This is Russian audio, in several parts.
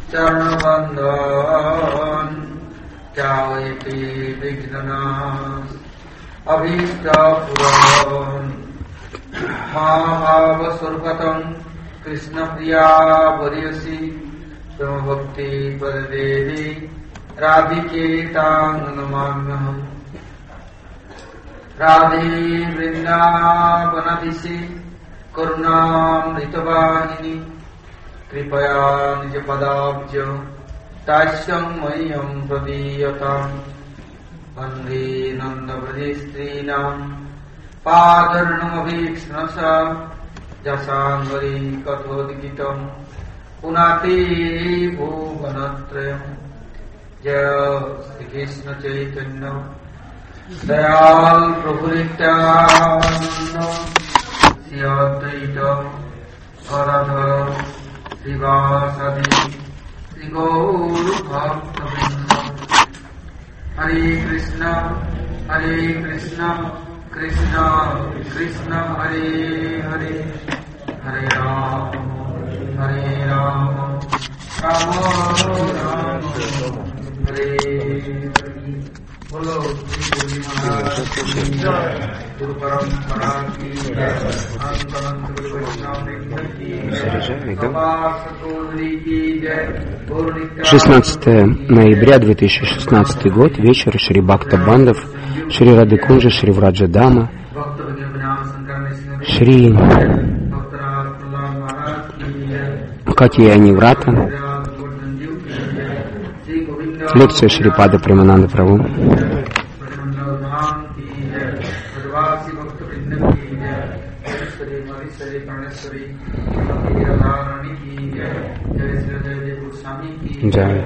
Charnabandan Chayati Vignana Abhishta Puran Mahava Surpatam Krishna Priya Varyasi Bhakti Padadevi Radhiketang Namamyaham Radhe Vrindavanadisi Karunam Ritavahini Kripaya Nijapadabhya Tashyam Mayam Pradhiyatam Vande Nanda Vradistrinam Padarnam Abhikshnasa Jasangari Kathodgitam Punati Bhuvanatrayam Jaya Sri Krishna Chaitanya Dayal Prabhu Nityananda Sri Advaita Garadhara Srivasadi Sri Gauru Bhakta Hare Krishna Krishna Krishna Hare Hare Hare Rama Rama Hare Bolo Guru Parampara ki jai, Antaran Guru Vaishnava ki jai, 16 ноября 2016 год, вечер, Шри Бхакта Бандав, Шри Рады Кунджа, Шри Враджа Дама, Шри Катьяни Врата, лекция Шри Пада Премананда Прабху. Джай.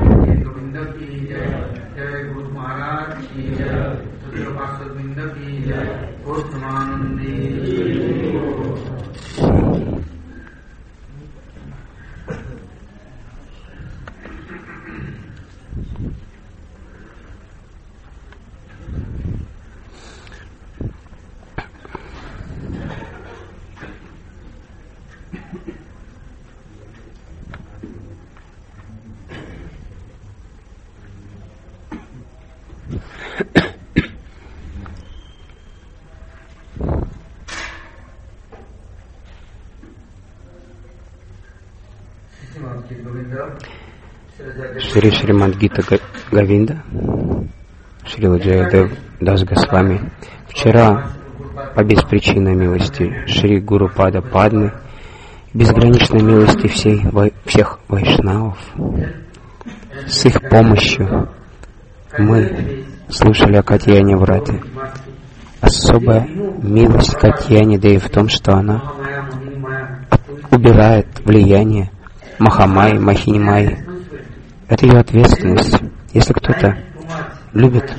Шри Шримад Гита Говинда, Шрила Джаядев Дас Госвами. Вчера, по беспричинной милости Шри Гуру Пада Падмы, безграничной милости всех вайшнавов, с их помощью мы слушали о Катьяне Врате. Особая милость Катьяни Деви в том, что она убирает влияние Махамайи, Махини-майи. Это ее ответственность. Если кто-то любит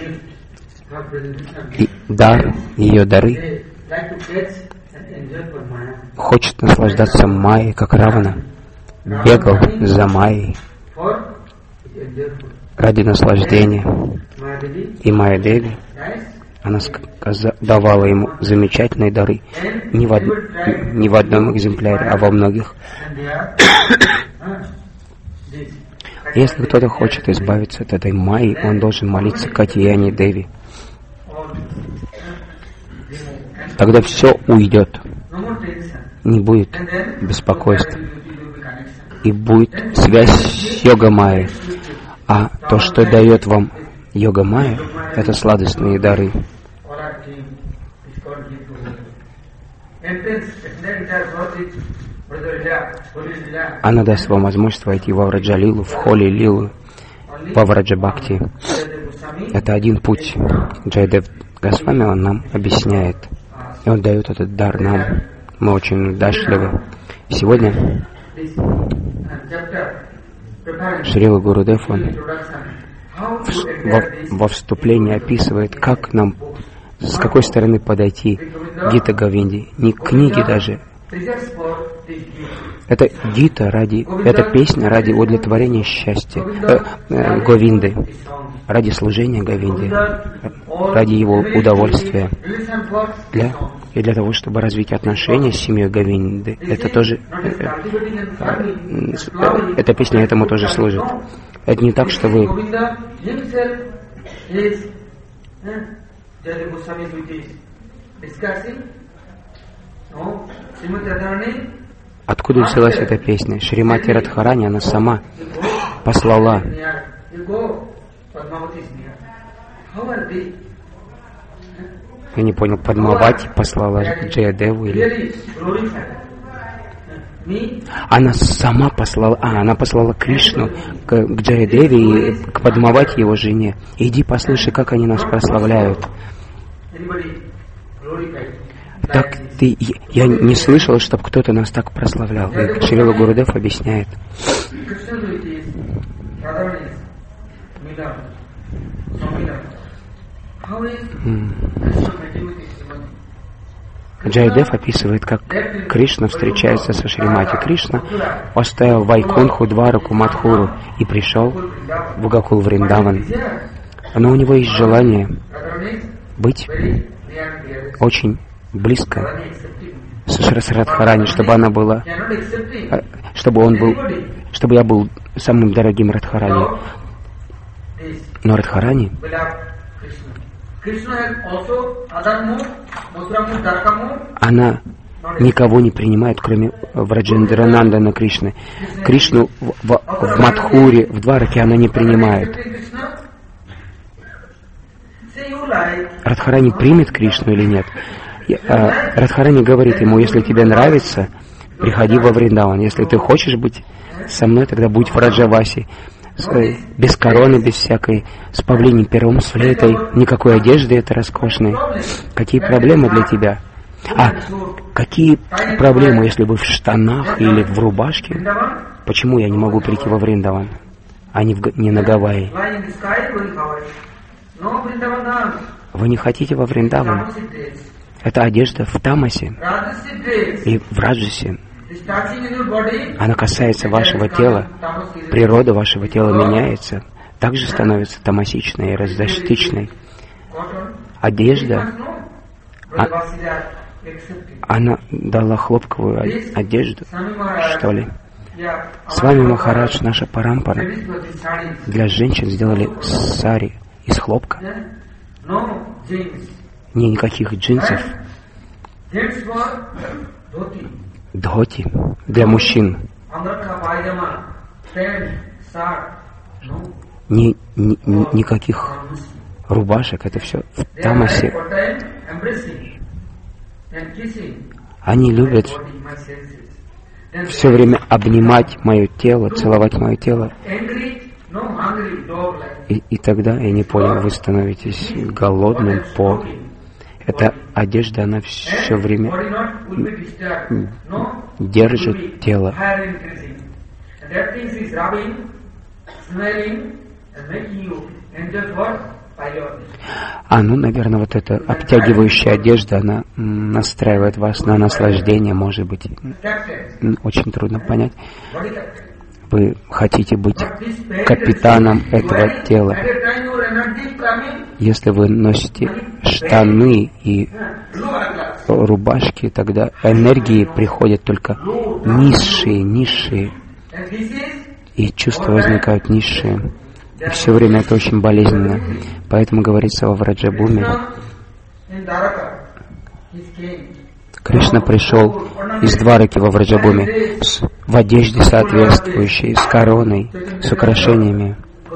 ее дары, хочет наслаждаться майей, как Равана, бегал за майей ради наслаждения. И Майя Деви, она давала ему замечательные дары, не в одном экземпляре, а во многих. Если кто-то хочет избавиться от этой майи, он должен молиться Катьяне Деви. Тогда все уйдет, не будет беспокойства, и будет связь с йога-майей. А то, что дает вам йога-майя, это сладостные дары. Она даст вам возможность войти во Враджа-лилу, в Холи-лилу, во Враджа-бхакти. Это один путь. Джайадев Госвами, он нам объясняет. И он дает этот дар нам. Мы очень удачливы. Сегодня Шрила Гурудев, он во вступлении описывает, как нам, с какой стороны подойти к Гита Говинде. Не к книге даже. Это гита это песня ради удовлетворения счастья Говинды, ради служения Говинде, ради его удовольствия, для И для того, чтобы развить отношения с семьей Говинды, это тоже, эта песня этому тоже служит. Это не так, что вы... Откуда взялась эта песня? Шримати Радхарани, она сама послала. Я не понял, Падмавати послала Джаядеву или... Она сама послала... она послала Кришну к Джаядеве и к Падмавати, его жене. Иди послушай, как они нас прославляют. Так я не слышал, чтобы кто-то нас так прославлял. И Шрила Гурудев объясняет. Джайдев описывает, как Кришна встречается со Шримати. Кришна оставил Вайкунху, Двараку, Мадхуру и пришел в Гокул Вриндаван. Но у него есть желание быть очень близко с Радхарани, чтобы она была, чтобы я был самым дорогим Радхарани. Но Радхарани, она никого не принимает, кроме Враджендранандана Кришны. Кришну в Мадхуре, в Двараке она не принимает. Радхарани примет Кришну или нет? Радхарани говорит ему: если тебе нравится, приходи во Вриндаван. Если ты хочешь быть со мной, тогда будь в Раджаваси. Без короны, без всякой, с павлиним пером, с флейтой, никакой одежды это роскошной. Какие проблемы для тебя? Какие проблемы, если вы в штанах или в рубашке? Почему я не могу прийти во Вриндаван, а не на Гавайи? Вы не хотите во Вриндаван? Это одежда в тамасе и в раджасе. Она касается вашего тела, природа вашего тела меняется, также становится тамасичной и раздостичной. Одежда, она дала хлопковую одежду, что ли. С вами, Махарадж, наша парампара. Для женщин сделали сари из хлопка. Никаких джинсов. Дхоти для мужчин. Никаких рубашек, это все в тамасе. Они любят все время обнимать мое тело, целовать мое тело. И тогда, я не понял, вы становитесь голодным по... Эта одежда, она все время держит тело. Наверное, вот эта обтягивающая одежда, она настраивает вас на наслаждение, может быть. Очень трудно понять. Вы хотите быть капитаном этого тела. Если вы носите штаны и рубашки, тогда энергии приходят только низшие, и чувства возникают низшие. И все время это очень болезненно. Поэтому говорится во Враджабуме: Кришна пришел из Двараки во Враджабуме в одежде соответствующей, с короной, с украшениями.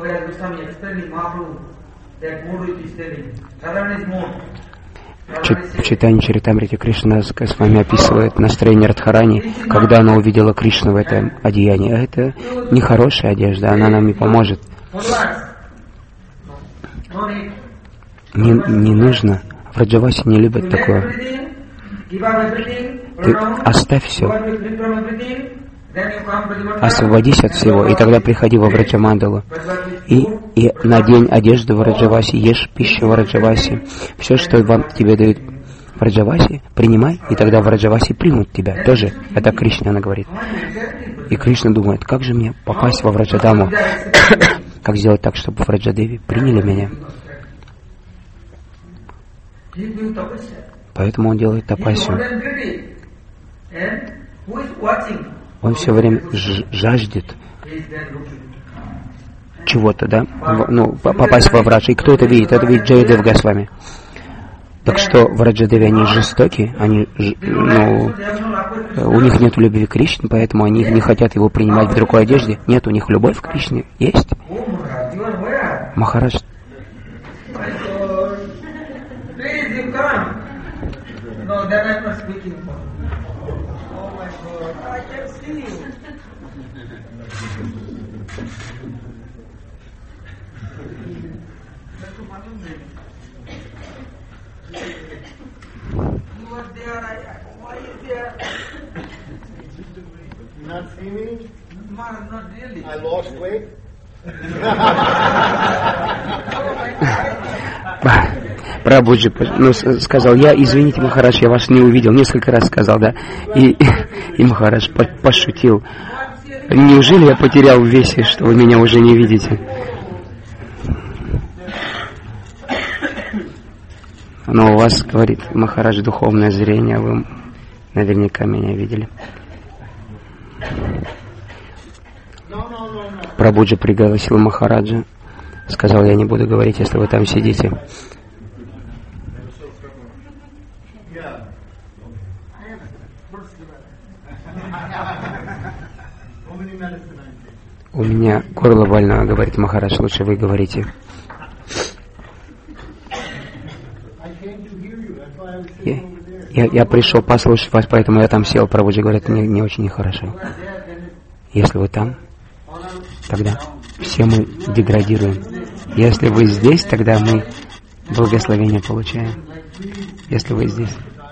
В читании Чаритамрити Кришна с вами описывает настроение Радхарани, когда она увидела Кришну в этом одеянии. А это нехорошая одежда, она нам не поможет. Не нужно. В Раджавасе не любят такое. Ты оставь все. Освободись от всего, и тогда приходи во Враджамандалу. И надень одежду в Раджавасе, ешь пищу в Раджавасе. Все, что тебе дают в Раджавасе, принимай, и тогда в Раджавасе примут тебя. Тоже это Кришна, она говорит. И Кришна думает: как же мне попасть во Враджадаму? Как сделать так, чтобы в Раджадеве приняли меня? Поэтому он делает тапасию. Он все время жаждет чего-то, да? Попасть во Врадж. И кто это видит? Это видит Джайадев Госвами. Так что Враджадеви, они жестоки, у них нет любви к Кришне, поэтому они не хотят его принимать в другой одежде. Нет у них любовь к Кришне. Есть. Махарадж. Not see me? Not really. I lost weight. Прабхуджи сказал: я, извините, Махарадж, я вас не увидел. Несколько раз сказал, да. И Махарадж пошутил: неужели я потерял в весе, что вы меня уже не видите? Но у вас, говорит Махарадж, духовное зрение, вы наверняка меня видели. Прабхуджи пригласил Махараджа, сказал: я не буду говорить, если вы там сидите. У меня горло больно, говорит Махарадж, лучше вы говорите. Я пришел послушать вас, поэтому я там сел. Прабхуджи говорит: не очень нехорошо. Если вы там, тогда все мы деградируем. Если вы здесь, тогда мы благословение получаем. Если вы здесь,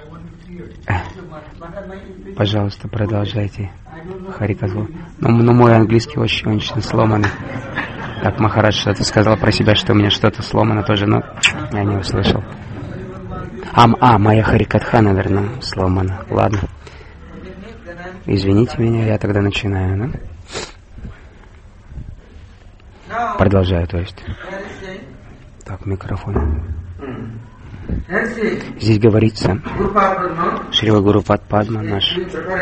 пожалуйста, продолжайте. Харикатху. Но мой английский очень сломанный. Так, Махарадж что-то сказал про себя, что у меня что-то сломано тоже, но я не услышал. Моя Харикатха, наверное, сломана. Ладно. Извините меня, я тогда начинаю, да? Продолжаю, то есть. Так, микрофон. Здесь говорится, Шрила Гурупад Падма, наш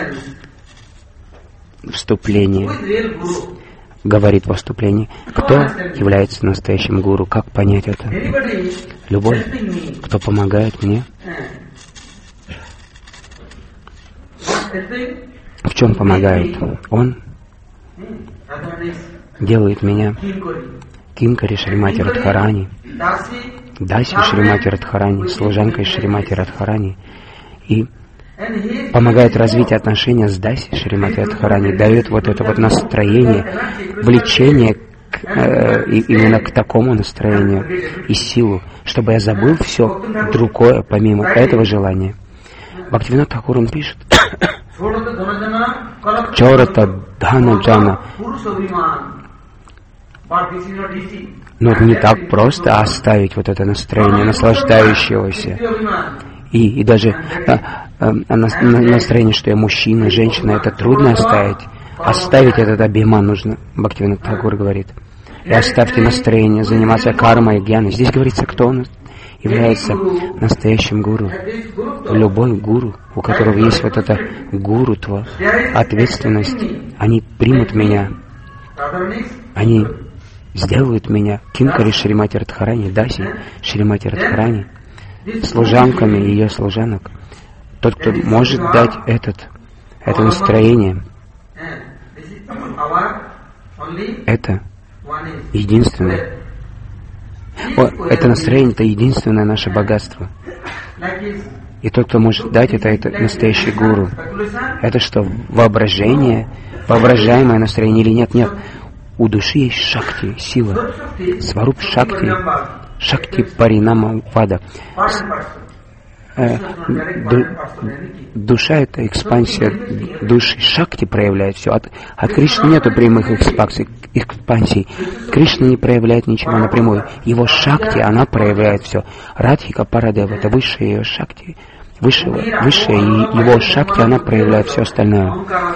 вступление, говорит во вступлении, кто является настоящим гуру, как понять это? Любой, кто помогает мне. В чем помогает? Он делает меня Кинкари Шримати Радхарани, Даси Шримати Радхарани, служанкой Шримати Радхарани, и помогает развить отношения с Даси Шримати Радхарани, дает вот это вот настроение, влечение именно к такому настроению и силу, чтобы я забыл все другое помимо этого желания. Бхактивинод Тхакур, он пишет: Чората Дхана Джана. Но не так просто оставить вот это настроение наслаждающегося. И даже настроение, что я мужчина, женщина, это трудно оставить. Оставить этот абхиман нужно, Бхактивинод Тхакур говорит. И оставьте настроение, заниматься кармой и гьяной. Здесь говорится, кто он является настоящим гуру. Любой гуру, у которого есть вот это гурутва, ответственность, они примут меня, они сделают меня Кинкари Шримати Радхарани, Даси Шримати Радхарани, служанками ее служанок. Тот, кто может дать это настроение, это единственное. Это настроение, это единственное наше богатство. И тот, кто может дать это настоящий гуру. Это что, воображение, воображаемое настроение или нет? Нет. У души есть шакти, сила. Сваруб шакти, шакти паринама вада. Душа — это экспансия души. Шакти проявляет все. От Кришны нету прямых экспансий. Кришна не проявляет ничего напрямую. Его шакти, она проявляет все. Радхика Парадева — это высшая ее шакти. Высшая его шакти, она проявляет все остальное.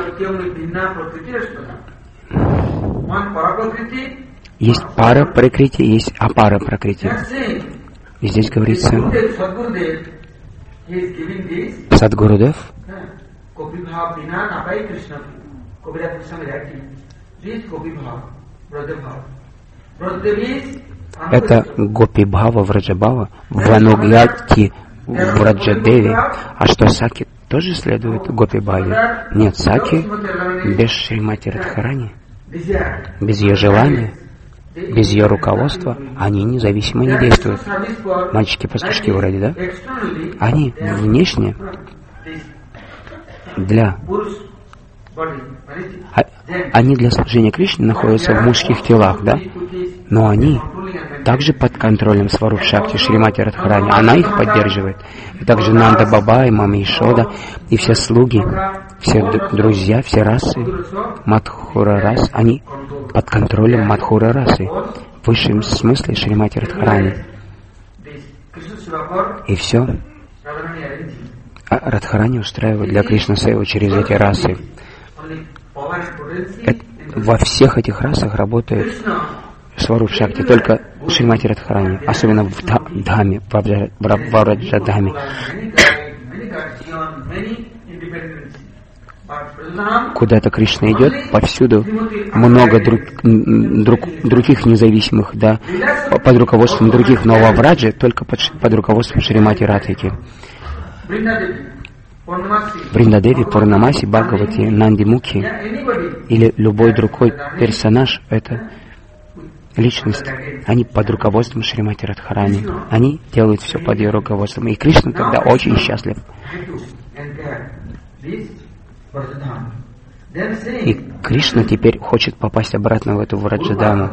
Есть пара пракрити, есть апара пракрити. И здесь говорится, Садгурудев это Гопи-бхава, Враджа-бхава, Ванугьяти, Враджа-деви. А что, Саки тоже следует Гопи-бхаве? Нет, Саки без Шримати Радхарани, без ее желания, без ее руководства, они независимо не действуют. Мальчики-пастушки вроде, да? Они внешне они для служения Кришне находятся в мужских телах, да? Но они также под контролем Сваруб Шакти Шримати Радхарани. Она их поддерживает. И также Нанда Баба и Мама Ишода, и все слуги, все друзья, все расы, Мадхура рас, они под контролем Мадхура расы. В высшем смысле Шримати Радхарани. И все. Радхарани устраивает для Кришна Севу через эти расы. Во всех этих расах работает Сваруб Шакти, только Шримати Радхарани, особенно в Дхаме, в Враджа-дхаме. Куда-то Кришна идет, повсюду много других независимых, да, под руководством других, но во Врадже только под руководством Шримати Радхики. Вриндадеви, Пурнамаси, Бхагавати, Нанди Мукхи или любой другой персонаж — это личность. Они под руководством Шримати Радхарани. Они делают все под ее руководством. И Кришна тогда очень счастлив. И Кришна теперь хочет попасть обратно в эту Враджадаму.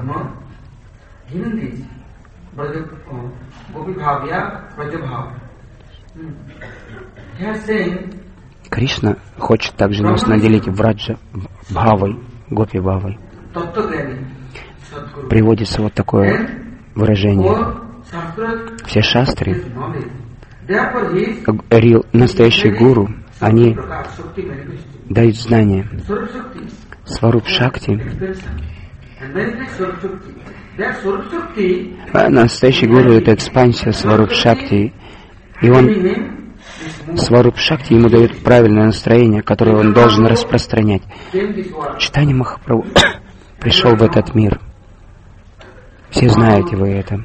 Кришна хочет также нас наделить Враджа-бхавой, Гопи-бхавой. Приводится вот такое выражение. Все шастры, настоящие гуру, они дают знания. Сваруб Шакти. Настоящий гуру — это экспансия Сваруб Шакти. И он, Сваруб Шакти, ему дает правильное настроение, которое он должен распространять. Чайтанья Махапрабху пришел в этот мир. Все знаете вы это.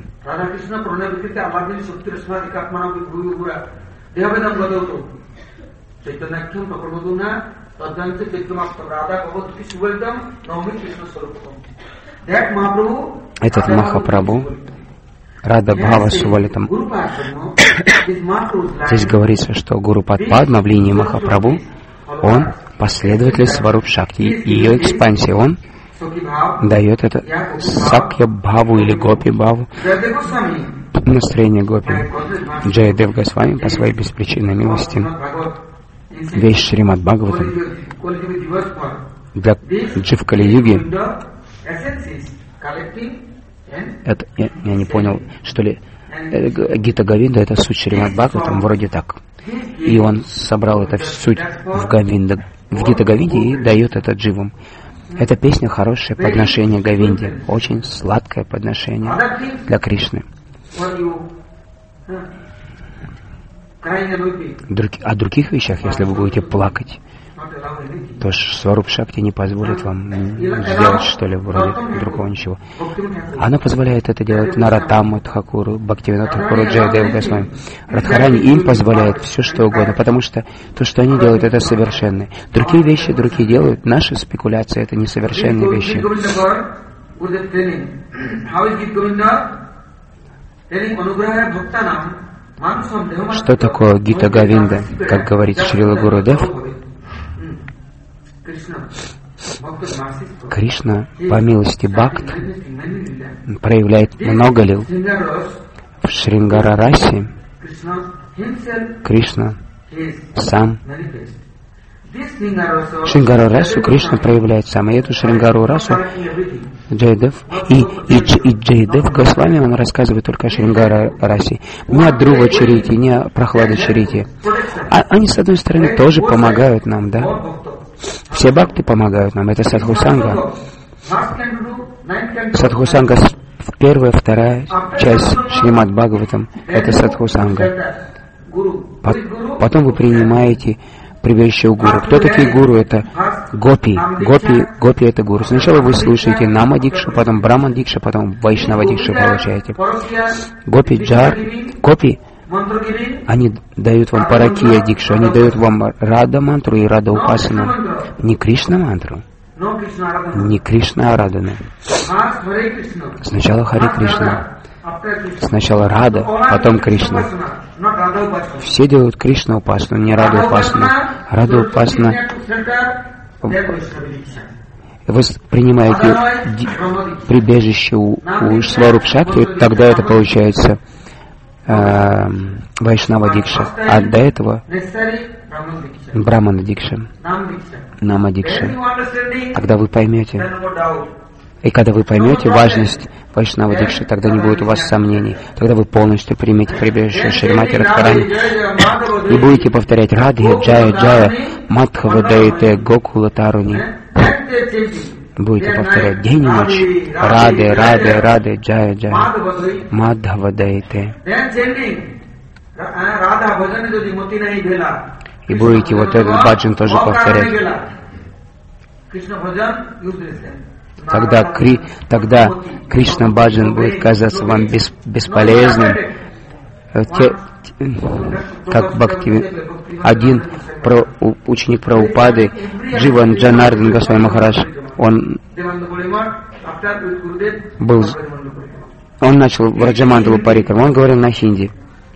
Этот Махапрабху, Рада Бхава Сувалитам. Здесь говорится, что Гуру Падма в линии Махапрабху, он последователь Сваруб Шакти, ее экспансия, он дает это Сакья Бхаву или Гопи Бхаву, настроение Гопи. Джаядев Госвами по своей беспричинной милости весь Шримад Бхагаватам для Джив Кали-юги. Это, я не понял, что ли, Гита Говинда — это суть Шримад Бхагаватам, вроде так. И он собрал это в суть в Гита Говинде и дает это дживам. Эта песня — хорошее подношение Говинде, очень сладкое подношение для Кришны. О других вещах, если вы будете плакать, то Сваруб Шакти не позволит вам сделать что-ли вроде другого ничего. Она позволяет это делать Наратаму Тхакуру, Бхактивинода Тхакуру, Джаядев Госвами. Радхарани им позволяет все что угодно, потому что то, что они делают, это совершенное. Другие вещи другие делают, наши спекуляции — это несовершенные вещи. Что такое Гита Говинда, как говорит Шрила Гурудев? Кришна, по милости Бхакт, проявляет много лил. В Шрингара-расе Кришна сам. Шрингара-расу Кришна проявляет сам. И эту Шрингару-расу Джаядев и Джаядев Госвами, он рассказывает только о Шрингара-расе. Не о Друва Чарите, не о Прохлада Чарите. Они, с одной стороны, тоже помогают нам, да? Все бхакты помогают нам. Это Садхусанга. Садхусанга, первая, вторая часть Шримад Бхагаватам — это Садхусанга. Потом вы принимаете прибежище у гуру. Кто такие гуру? Это гопи. Гопи это гуру. Сначала вы слушаете Нама Дикшу, потом Брахма Дикшу, потом Вайшнава Дикшу получаете. Гопи Джар, гопи, они дают вам Паракия Дикшу, они дают вам Рада мантру и Рада Упасану. Не Кришна мантру, не Кришна Арадана. Сначала Хари Кришна. Сначала Рада, потом Кришна. Все делают Кришна Упасану, не Раду Упасану. Рада Упасана. Вы принимаете прибежище у Сваруб Шакти, тогда это получается Вайшнава Дикша. А до этого Брамана Дикша, Нама Дикша. Тогда вы поймете. И когда вы поймете важность Вайшнава Дикши, тогда не будет у вас сомнений. Тогда вы полностью примете прибежище Шримати Радхарани и будете повторять Радхи, Джая, Джая, Мадхава Дайте, Гокула Таруни. Будете повторять день и ночь. Рады, Рады, Рады, Джая, Джая, Мадхава Дайте. И будете вот этот баджан тоже повторять. Тогда Кришна Баджан будет казаться вам бесполезным. Как Бхакти, один ученик Прабхупады, Дживан Джанардан Госвами Махарадж, он начал Враджамандалу Парикраму, он говорил на хинди.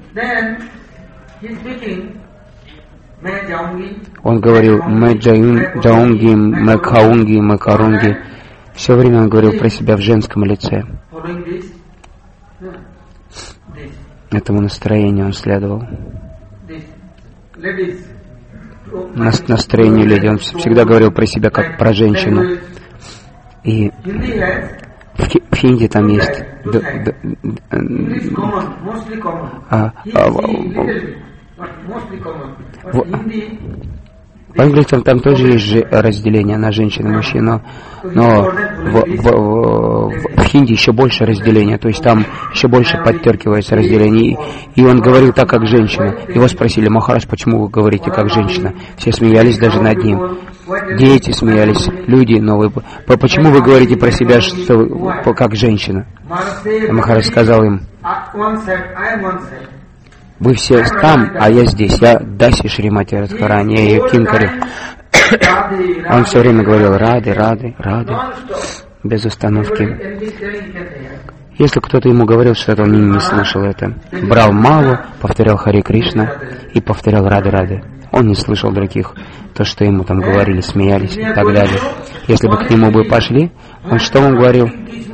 Он говорил «Мэ джаунги, мэ каунги, мэ карунги». Все время он говорил про себя в женском лице. Этому настроению он следовал. Настроению леди. Он всегда говорил про себя как про женщину. И в хинди там есть. В английском там тоже есть разделение на женщину и мужчину, но в хинди еще больше разделения, то есть там еще больше подчеркивается разделение. И он говорил так, как женщина. Его спросили: Махарадж, почему вы говорите как женщина? Все смеялись даже над ним. Дети смеялись, люди новые. Почему вы говорите про себя что, как женщина? Махарадж сказал им: вы все там, а я здесь. Я Даси Шримати Радхарани, я ее кинкари. Он все время говорил Рады, Рады, Рады, без остановки. Если кто-то ему говорил что-то, он не слышал это. Брал малу, повторял Хари Кришна и повторял Рады, Рады. Он не слышал других, то, что ему там говорили, смеялись и так далее. Если бы к нему бы пошли, он что вам говорил?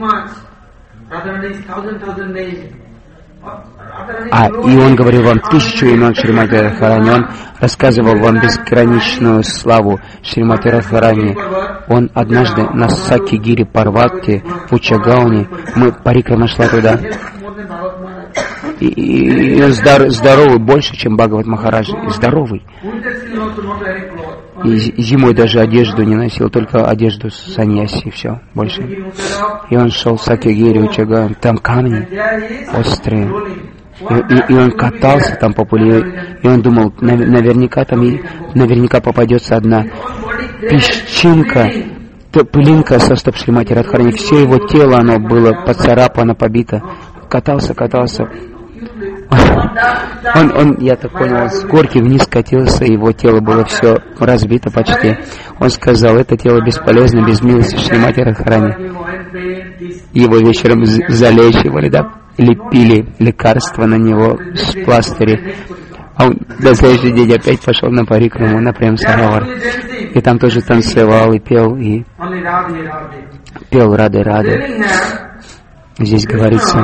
И он говорил вам 1000 имен Шримати Радхарани, он рассказывал вам безграничную славу Шримати Радхарани. Он однажды на Сакьягири Парвате в Учагауне, мы парикрама шла туда, и он здоровый больше, чем Бхагават Махарадж, здоровый. И зимой даже одежду не носил, только одежду саньяси, все, больше. И он шел в Сакьягири, Учагауне, там камни острые. И он катался там по полю, и он думал, наверняка попадется одна песчинка, пылинка со стоп Шримати Радхарани. Все его тело, оно было поцарапано, побито. Катался. Я так понял, с горки вниз катился, его тело было все разбито почти. Он сказал: это тело бесполезно, без милости Шримати Радхарани. Его вечером залечивали, да? Лепили лекарства на него с пластырей. А он на следующий день опять пошел на парикраму, на Прем Саровар. И там тоже танцевал и пел Рады, Рады. Здесь говорится: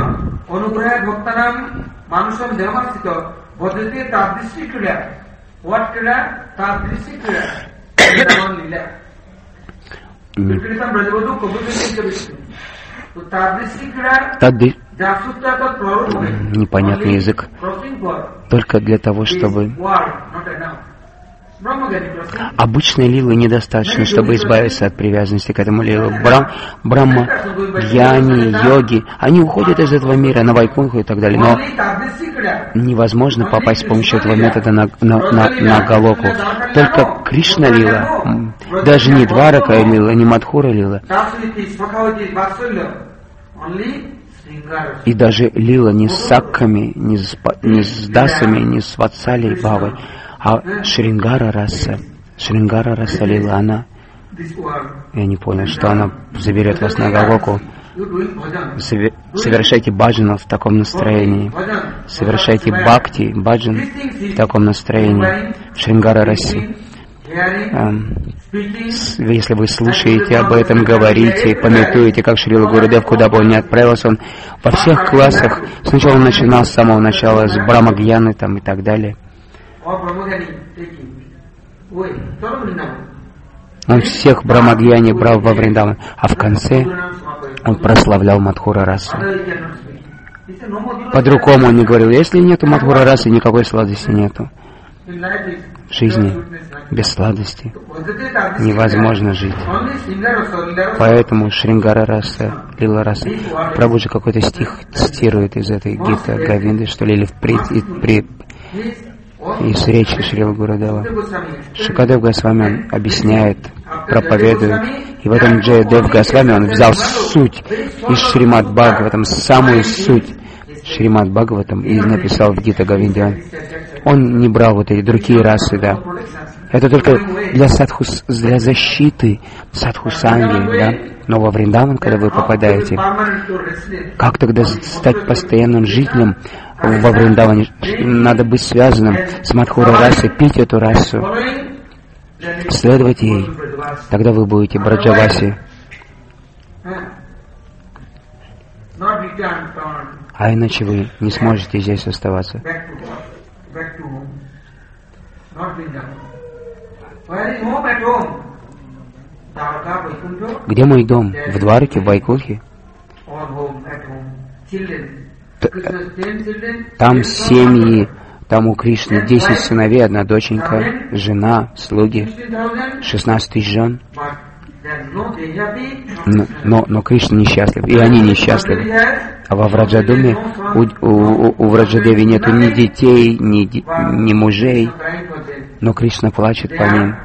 непонятный язык, только для того, чтобы Обычной лилы недостаточно, чтобы избавиться от привязанности к этому лилу. Брахма, гьяни, йоги, они уходят из этого мира на Вайкунху и так далее. Но невозможно попасть с помощью этого метода на Галоку. Только Кришна лила, даже не Дварака лила, не Мадхура лила. И даже лила не с сакками, не с дасами, не с ватсалей бхавой, а Шрингара раса. Шрингара раса лила, она, я не понял, что она заберет вас на Галоку. Совершайте баджану в таком настроении. Совершайте бхакти, баджан в таком настроении. В Шрингара расе. Если вы слушаете об этом, говорите, памятуете, как Шрила Гурудев, куда бы он ни отправился, он во всех классах, сначала он начинал с самого начала, с Брахмагьяны там и так далее. Он всех Брахмагьяни брал во Вриндаван, а в конце он прославлял Мадхура расу. По-другому он не говорил, если нету Мадхура расы, никакой сладости нету. В жизни без сладости невозможно жить. Поэтому Шрингара раса, лила раса. Прабхуджи какой-то стих цитирует из этой Гита Говинды, что ли, или из речи Шрила Гурудева. Шукадев Госвами объясняет, проповедует, и в этом Джаядев Госвами он взял суть из Шримад Бхагаватам, самую суть Шримад Бхагаватам, и написал в Гита Говинде. Он не брал вот эти другие расы, да. Это только для для защиты садху-санги, да. Но во Вриндаван, когда вы попадаете, как тогда стать постоянным жителем во Вриндаване? Надо быть связанным с Мадхура расой, пить эту расу, следовать ей. Тогда вы будете Браджаваси. А иначе вы не сможете здесь оставаться. Где мой дом? В Двараке, в Вайкунхе? Там семьи, там у Кришны 10 сыновей, 1 доченька, жена, слуги, 16 тысяч жен. Но Кришна несчастлив, и они несчастливы. А во Враджадуме у Враджадеви нету ни детей, ни мужей, но Кришна плачет по ним.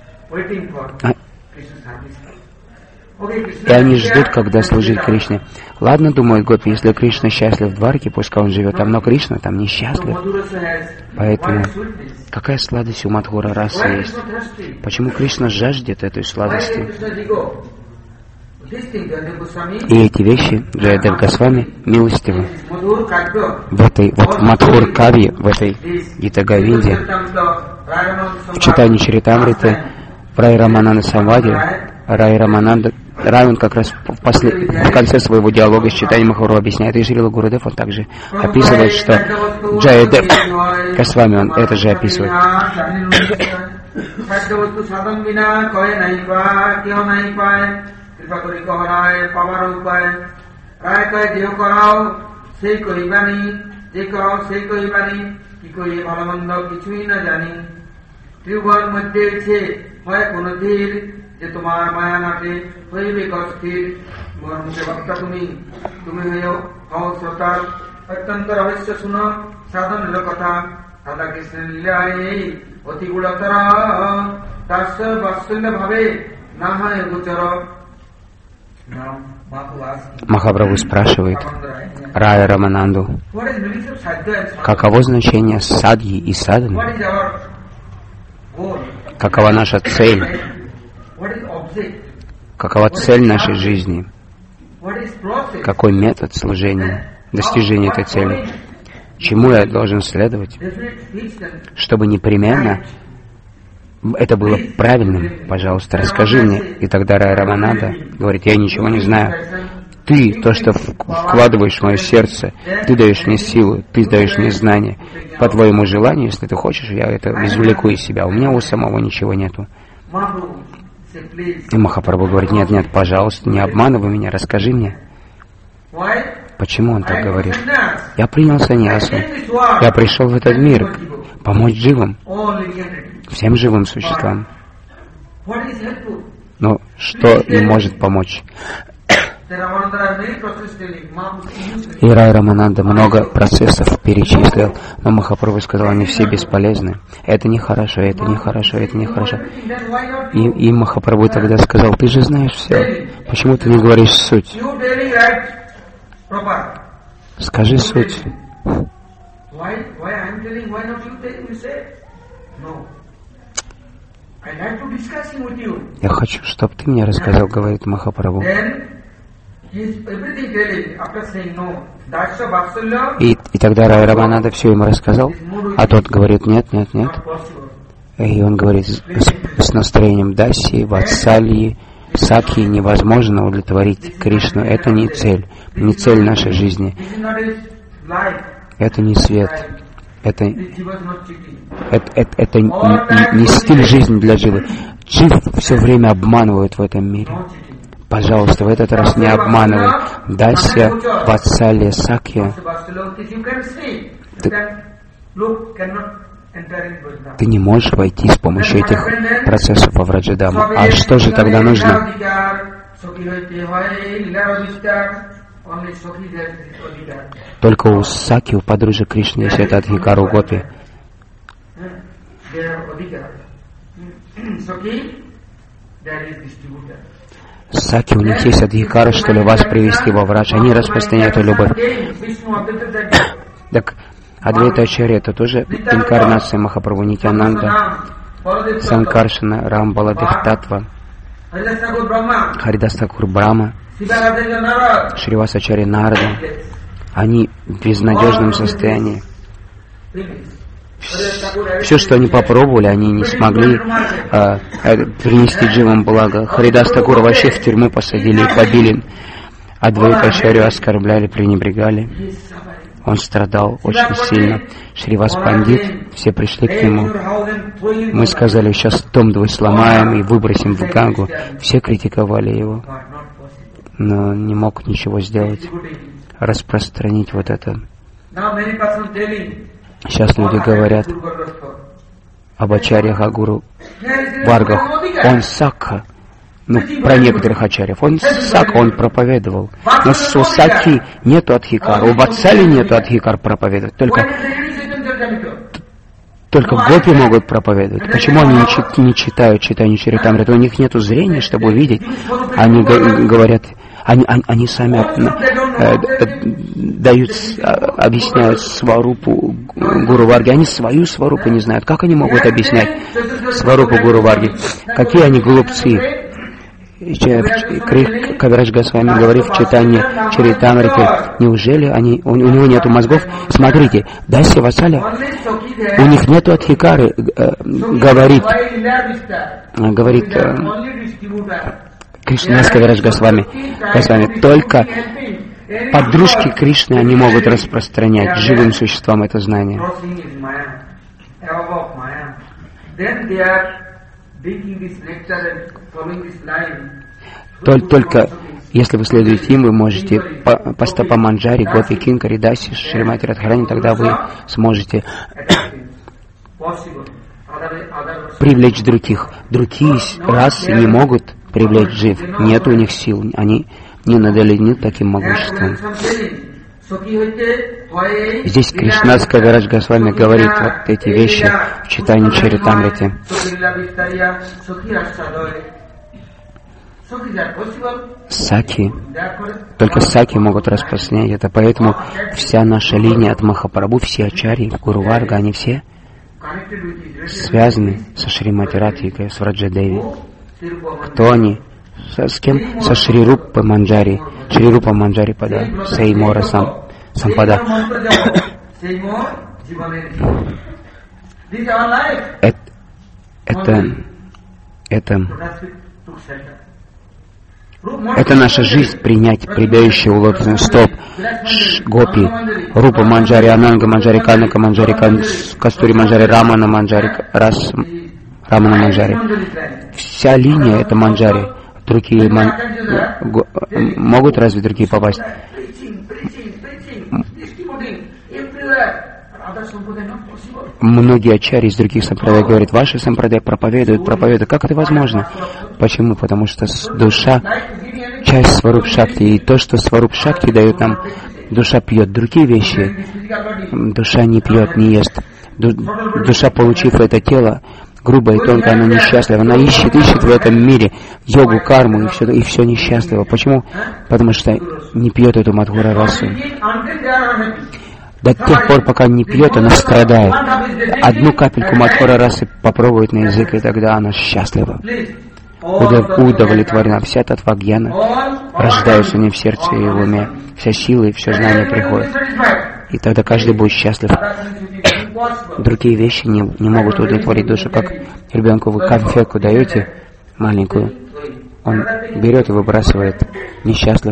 И они ждут, когда служить Кришне. Ладно, думают гопи, если Кришна счастлив в Двараке, пускай он живет там, но Кришна там несчастлив. Поэтому какая сладость у Мадхура расы есть? Почему Кришна жаждет этой сладости? И эти вещи Джаядев Госвами милостивы. В этой вот Мадхур Кавье, в этой Гита Говинде, в читании Чаритамриты, в Рай Рамананда Самваде, Рай Рамананда, Рай он как раз в конце своего диалога с читанием Махару объясняет, и Шрила Гурудев он также описывает, что Джаядев Госвами он это же описывает. যে তোমার মায়া নাটে হইবে কষ্টের মোর মুখে বক্তা তুমি হইও হও শ্রোতার অত্যন্ত রহস্য শুনো সাধনের কথা রাধা কৃষ্ণের লীলায় এই অতি গুণতর দাস্য বাৎসল্য ভাবে না হয় গোচর। Махапрабху спрашивает Рая Рамананду, каково значение садьи и садханы? Какова наша цель? Какова цель нашей жизни? Какой метод служения, достижения этой цели? Чему я должен следовать? Чтобы непременно это было правильным, пожалуйста, расскажи мне. И тогда Рай Рамананда говорит, я ничего не знаю. Ты, то, что вкладываешь в мое сердце, ты даешь мне силу, ты даешь мне знания. По твоему желанию, если ты хочешь, я это извлеку из себя. У меня у самого ничего нету. И Махапрабху говорит, нет, пожалуйста, не обманывай меня, расскажи мне. Почему он так говорит? Я принял саньясу. Я пришел в этот мир помочь дживам. всем живым существам. Но что им может помочь? И Рай Рамананда много процессов перечислил, но Махапрабху сказал, они все бесполезны. Это нехорошо, это нехорошо, это нехорошо. И Махапрабху тогда сказал, ты же знаешь все, почему ты не говоришь суть? Скажи суть. Я хочу, чтобы ты мне рассказал, говорит Махапрабху. И тогда Рай Рамананда все ему рассказал, а тот говорит, нет, нет, нет. И он говорит с настроением Даси, Ватсальи, Сакхи невозможно удовлетворить Кришну. Это не цель нашей жизни. Это не свет. Это не стиль жизни для Дживы. Джив все время обманывают в этом мире. Пожалуйста, в этот раз не обманывай. Дася, Ватсалья, Сакхи. Ты не можешь войти с помощью этих процессов во Враджадаму. А что же тогда нужно? Только у Саки, у подружек Кришны, есть это Адхикар, у Гопи. Саки, у них есть Адхикара, что ли, вас привести во Врадж. Они распространяют эту любовь. Так, Адвайта Ачарья — это тоже инкарнация Махапрабху Нитьянанда, Санкаршана, Рамбаладих Татва, Харидас Такур Брахма, Шривас Ачарья Нарада. Они в безнадежном состоянии. Все, что они попробовали, они не смогли принести Дживам благо. Харидас Такура вообще в тюрьму посадили и побили. Адвайта Ачарью оскорбляли, пренебрегали. Он страдал очень сильно. Шривас Пандит, все пришли к нему. Мы сказали, сейчас дом твой сломаем и выбросим в Гангу. Все критиковали его, но не мог ничего сделать, распространить вот это. Сейчас люди говорят об Ачарьях, о Гуру Варгах. Он Сакха. Ну, про некоторых ачарьев. Он Сакха, он проповедовал. Но у Сакхи нету Адхикар, у Ватсали нету Адхикар проповедовать. Только гопи могут проповедовать. Почему они не читают Чайтанью Чаритамриту? У них нету зрения, чтобы увидеть. Они говорят, они сами объясняют сварупу Гуру Варги. Они свою сварупу не знают. Как они могут объяснять сварупу Гуру Варги? Какие они глупцы! Кавирадж Госвами говорит в читании Чаритамрите, неужели у него нету мозгов? Смотрите, Даси Ватсаля, у них нету Адхикары, говорит Кришна Кавирадж Госвами, только подружки Кришны они могут распространять живым существам это знание. Только если вы следуете им, вы можете по стопам Манджари, Гопи, Кинкари, Даси, Шримати Радхарани, тогда вы сможете привлечь других. Другие расы не могут привлечь Джив. Нет у них сил. Они не наделены таким могуществом. Здесь Кришна Кавирадж Госвами говорит вот эти вещи в читании Чаритамрите. Саки, только Саки могут распространять это, поэтому вся наша линия от Махапрабху, все ачарьи, Гуру Варга, они все связаны со Шримати Радхикой, с Враджадеви. Кто они? С кем? Со Шри Рупа Манджари. Шри Рупа Манджари Пада, Сеймора Сампада. Это наша жизнь, принять предающие у лотосных стоп Гопи, Рупа Манджари, Ананга Манджари, Канака Манджари, Кастури Манджари, Рамана Манджари, Рамана Манджари. Вся линия это Манджари. Другие могут разве другие попасть? Многие ачарьи из других сампрадай говорят, ваши сампрадай проповедуют. Как это возможно? Почему? Потому что душа — часть Сваруп Шакти, и то, что Сваруп Шакти дает нам, душа пьет. Другие вещи душа не пьет, не ест. Душа, получив это тело, грубое и тонкое, она несчастлива. Она ищет в этом мире йогу, карму, и все несчастливо. Почему? Потому что не пьет эту Мадхура расу. До тех пор, пока не пьет, она страдает. Одну капельку Мадхура расы попробует на язык, и тогда она счастлива. Удовлетворена. Вся татва-гьяна рождается у нее в сердце и в уме. Вся сила и все знание приходит. И тогда каждый будет счастлив. Другие вещи не могут удовлетворить душу. Как ребенку вы конфетку даете маленькую, он берет и выбрасывает, несчастлив.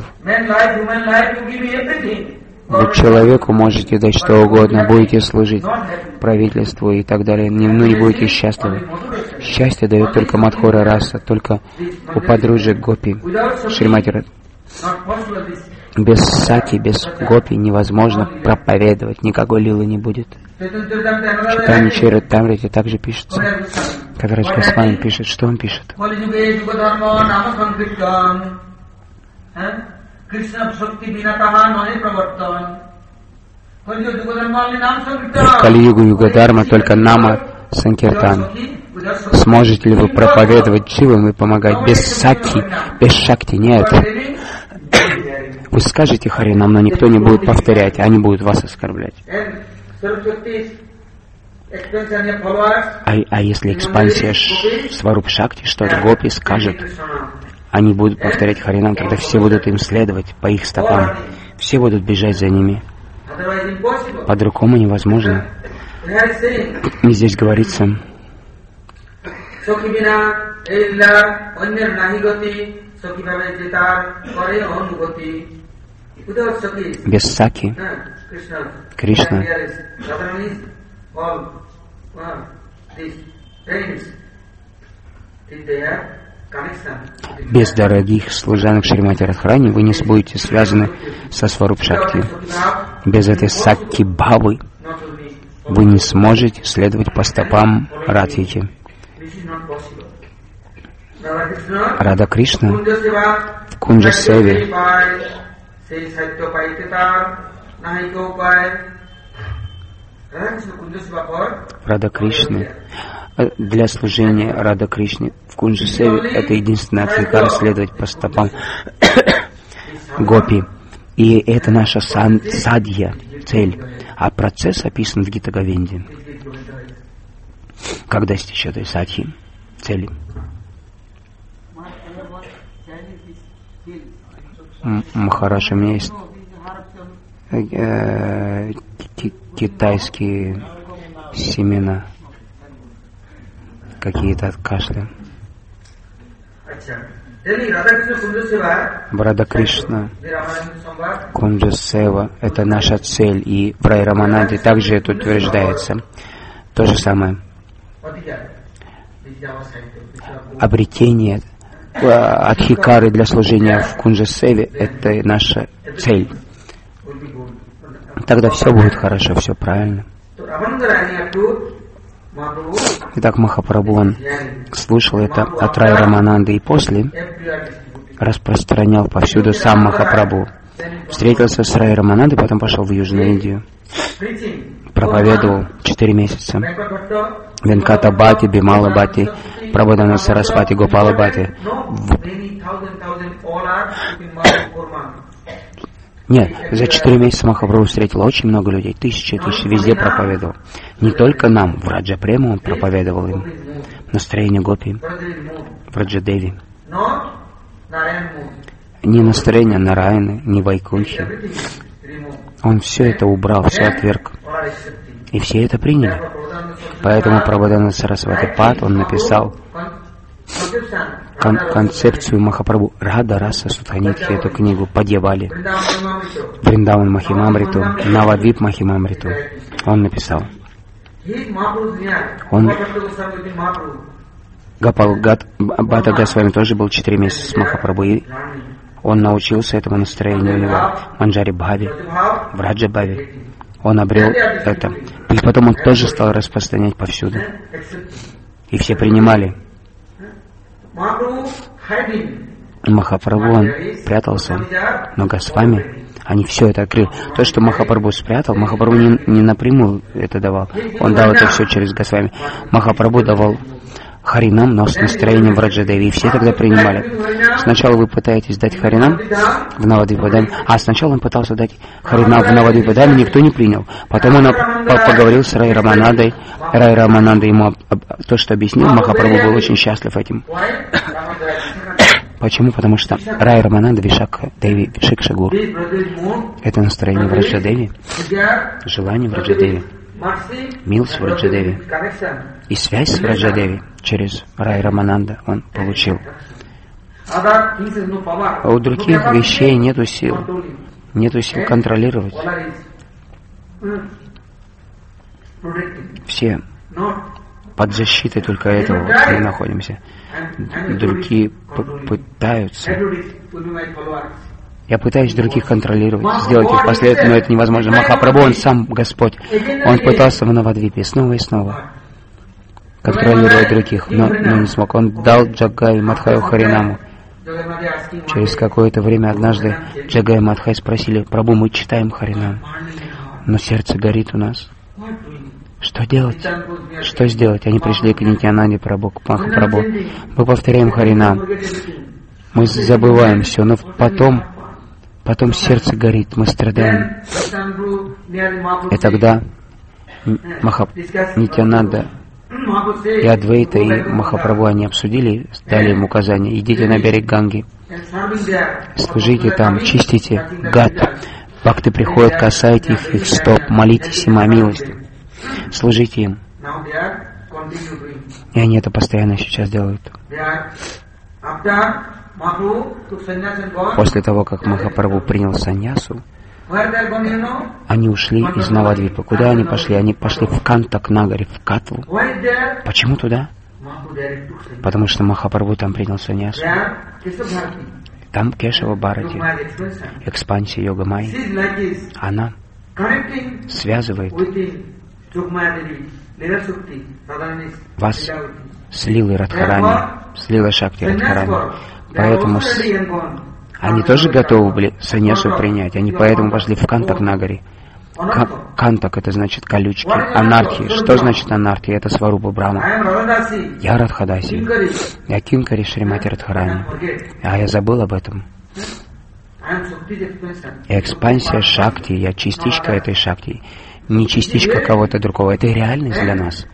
Вы человеку можете дать что угодно, будете служить правительству и так далее, но не будете счастливы. Счастье дает только Мадхура раса, только у подружек гопи. Шримати Радха. Без саки, без гопи невозможно проповедовать, никакой лилы не будет. Читание Чаритамрити также пишется. Как Радж Госвами пишет, что он пишет? В Кали-югу Юга-дарма только нама Санкиртан. Сможете ли вы проповедовать дживам и помогать без саки, без шакти? Нет. Вы скажете Харинам, но никто не будет повторять, они будут вас оскорблять. А если экспансия Сваруп Шакти, что-то гопи скажет, они будут повторять Харинам, тогда все будут им следовать по их стопам. Все будут бежать за ними. По-другому невозможно. И здесь говорится, без саки Кришна без дорогих служанок Шримати Радхарани вы не будете связаны со Сваруп Шакти. Без этой сакки бхавы вы не сможете следовать по стопам Радхики. Рада Кришна в Кунджа Севе Рада Кришны для служения Рада Кришне в Кунджа Севе это единственное адхикара следовать по стопам гопи. И это наша садья, цель. А процесс описан в Гита-говинде. Как достичь этой садьи, цели? Махараш, у меня есть китайские семена, какие-то от кашля. Рада Кришна, Кунджа Сева — это наша цель, и в Рай Рамананде также это утверждается. То же самое. Обретение адхикары для служения в Кунджа Севе — это наша цель. Тогда все будет хорошо, все правильно. Итак, Махапрабху, он слушал это от Рай Рамананды и после распространял повсюду сам Махапрабху. Встретился с Рай Раманандой, потом пошел в Южную Индию. Проповедовал 4 месяца. Венката Бхати, Бимала Бхати, Прабодхана Сарасвати, Гопала Бхати. Нет, за 4 месяца Махапрабху встретил очень много людей, тысячи, везде проповедовал. Не только нам, в Раджа-прему он проповедовал им настроение гопи, в Раджа-деви. Не настроение Нараяны, не Вайкунхи. Он все это убрал, все отверг. И все это приняли. Поэтому Прабодхана Сарасвати Пад, он написал концепцию Махапрабху Рада Раса Судханитхи, эту книгу подевали. Вриндаван Махимамриту, Навадвип Махимамриту. Он написал. Он Гапал Бхата Госвами тоже был 4 месяца с Махапрабху, и он научился этому настроению у него, Манджари Бхави, в Раджа Бхави. Он обрел это. И потом он тоже стал распространять повсюду. И все принимали. Махапрабху, он прятался, но Госвами, они все это открыли. То, что Махапрабху спрятал, Махапрабху не напрямую это давал. Он дал это все через Госвами. Махапрабху давал Харинам, но с настроением Враджадеви. И все тогда принимали. Сначала вы пытаетесь дать Харинам в Навадвипадаме, а сначала он пытался дать Харинам в Навадвипадаме, никто не принял. Потом он поговорил с Рай Раманандой. Рай Рамананда ему то, что объяснил, Махапрабху был очень счастлив этим. Почему? Потому что Рай Рамананда Вишакха Деви Шикшагур. Это настроение Враджадеви, желание Враджадеви, милость Враджадеви и связь с Враджадеви через Рай Рамананда он получил. А у других вещей нету сил контролировать. Все под защитой только этого мы находимся. Другие пытаются. Я пытаюсь других контролировать, сделать их последовательно, но это невозможно. Махапрабху, он сам Господь. Он пытался в Навадвипе снова и снова контролировать других, но не смог. Он дал Джагай Мадхаю Харинаму. Через какое-то время однажды Джагай и Мадхай спросили: Прабху, мы читаем Харинам, но сердце горит у нас. Что делать? Что сделать? Они пришли к Нитьянанде Прабху, к Махапрабху. Мы повторяем Харинам. Мы забываем все, но потом сердце горит, мы страдаем. И тогда Нитьянанда и Адвайта, и Махапрабху, они обсудили, дали им указания: идите на берег Ганги, служите там, чистите гат. Бхакты приходят, касайте их стоп, молитесь им о милости, служите им. И они это постоянно сейчас делают. После того, как Махапрабху принял саньясу, они ушли из Навадвипа. Куда они пошли? Они пошли в Кантак-Нагаре, в Катву. Почему туда? Потому что Махапрабху там принял саньясу. Там Кешава Бхарати, экспансия Йога Майи, она связывает вас с Лилой Радхарани, с Лилой Шакти Радхарани. Поэтому они тоже готовы были саньясу принять. Они поэтому пошли в Кантак-Нагаре. Кантак — это значит колючки. Анархи. Что значит анархи? Это Сварупа Брахма. Я Радхадаси. Я Кинкари Шримати Радхарани. А я забыл об этом. Я экспансия Шакти. Я частичка этой Шакти. Не частичка кого-то другого. Это реальность для нас.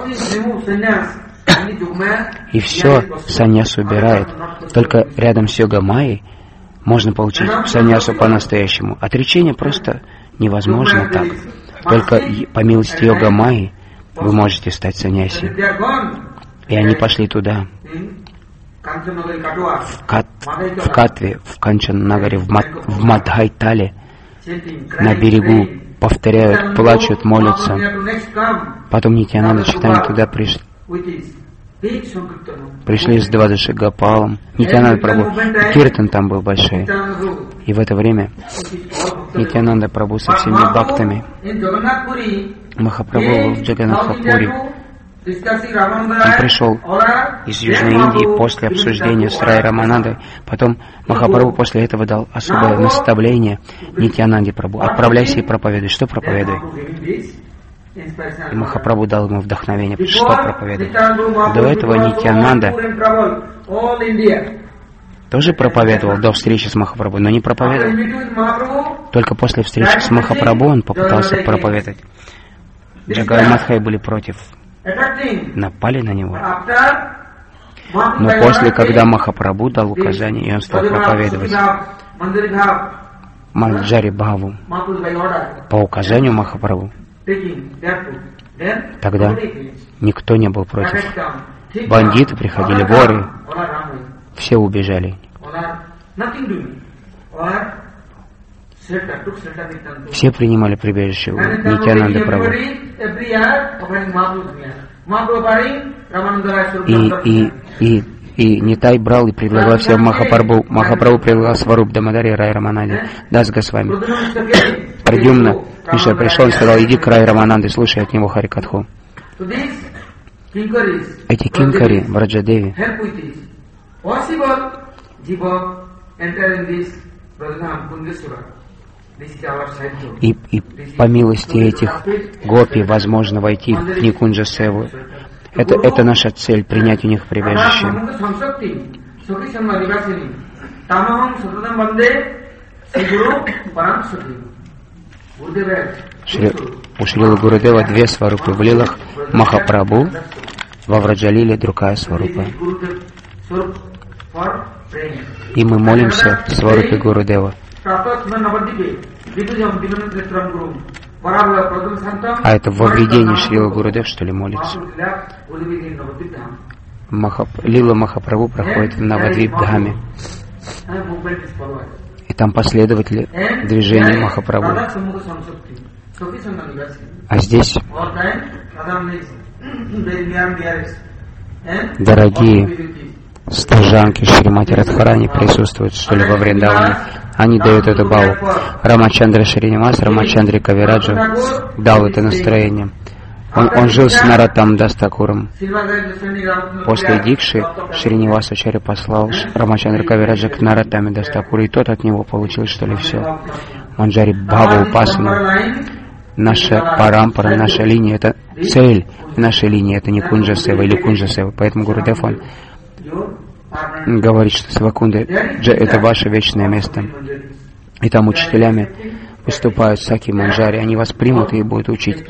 И все саньяс убирает. Только рядом с Йога Майей можно получить саньясу по-настоящему. Отречение просто невозможно так. Только по милости Йога Майи вы можете стать саньяси. И они пошли туда, в Катве, в Канчан-Нагаре, в Мадхайтале, на берегу, повторяют, плачут, молятся. Потом Нитьянанда Чайтанья туда пришли с Двадаши Гопалом. Нитьянанда Прабху, Киртан там был большой. И в это время Нитьянанда Прабху со всеми бхактами, Махапрабху был в Джаганнатхапури. Он пришел из Южной Индии после обсуждения с Рай Раманандой. Потом Махапрабху после этого дал особое наставление Нитьянанде Прабху: отправляйся и проповедуй. Что проповедуй? И Махапрабху дал ему вдохновение. Что проповедовать? До этого Нитьянанда тоже проповедовал до встречи с Махапрабху, но не проповедовал. Только после встречи с Махапрабху он попытался проповедовать. Джагай и Мадхай были против, напали на него. Но после, когда Махапрабху дал указание, и он стал проповедовать Манджари Бхаву по указанию Махапрабху, тогда никто не был против. Бандиты приходили, воры, все убежали. Все принимали прибежище у Нитьянанды Прабху. И И Нитай брал и предлагал всем Махапрабху. Махапрабху предлагал Сваруб Дамадари Рай Рамананде. Дас Госвами. Придюмна Миша пришел и сказал: иди к Рай Рамананде, слушай от него Харикатху. Эти кинкари, Враджадеви, и по милости этих гопи возможно войти в Никунджа Севу. Это наша цель, принять у них прибежище. У Шрилы Гурудева две сварупы в лилах: Махапрабху, во Враджалиле другая сварупа. И мы молимся сварупе Гурудева. А это во введении Шрила Гурудев, что ли, молится? Лила Махапрабху проходит в Навадвип-Дхаме. И там последователи движения Махапрабху. А здесь дорогие служанки Шримати Радхарани присутствуют, что ли, во Вриндаване. Они дают эту балу. Рамачандра Шринивас, Рамачандре Кавираджу дал это настроение. Он жил с Наратам Дастакуром. После Дикши Шринивас Ачарья послал Рамачандра Кавираджа к Наратаме Дастакуру, и тот от него получил, что ли, все. Манджари Бхава Упасана. Наша парампара, наша линия — это цель нашей линии, это не Кунджа Сева или Кунджа Сева. Поэтому Гурудев, он говорит, что Севакунда — это ваше вечное место. И там учителями выступают Саки Манджари, они вас примут и будут учить.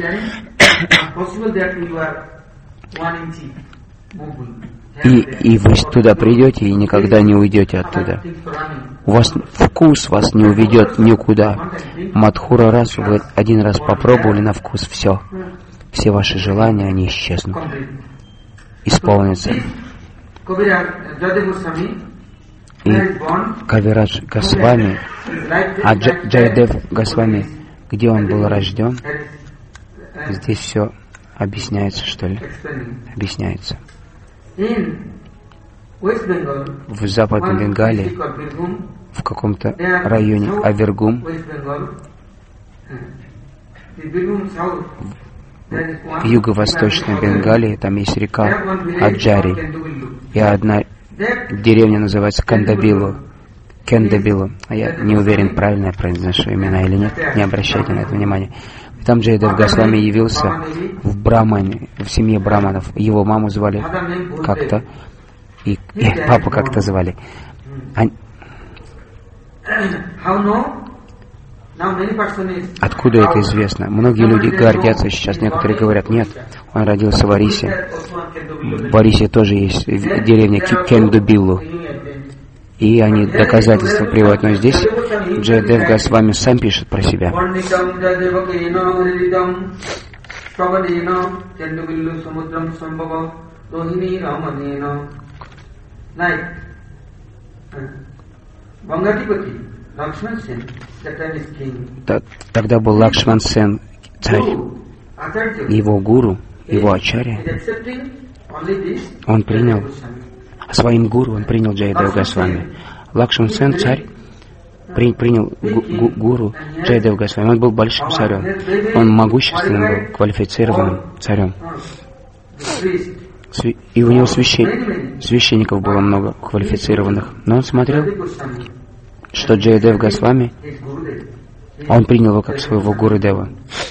И вы туда придете и никогда не уйдете оттуда. У вас вкус вас не уведет никуда. Мадхура расу вы один раз попробовали на вкус, все. Все ваши желания, они исчезнут. Исполнятся. И Кавирадж Госвами, а Джайдев Госвами, где он был рожден, здесь все объясняется, что ли? Объясняется. В Западной Бенгалии, в каком-то районе Авергум, в юго-восточной Бенгалии, там есть река Аджари, и одна деревня называется Кендабилу. А я не уверен, правильно я произношу имена или нет, не обращайте на это внимания. И там Джайдев Госвами явился в Брамане, в семье браманов. Его маму звали как-то, и папу как-то звали. Откуда это известно? Многие люди гордятся сейчас, некоторые говорят: нет, он родился в Арисе. В Арисе тоже есть деревня Кендубиллу. И они доказательства приводят. Но здесь Джайдев Госвами сам пишет про себя. Тогда был Лакшман Сен, царь. Его гуру, его ачарья, он принял своим гуру, он принял Джайдев Госвами. Лакшман Сен, царь, принял гуру Джайдев Госвами. Он был большим царем. Он могущественным был, квалифицированным царем. И у него священников было много квалифицированных. Но он смотрел, что Джайдев Госвами, он принял его как своего Гурудева.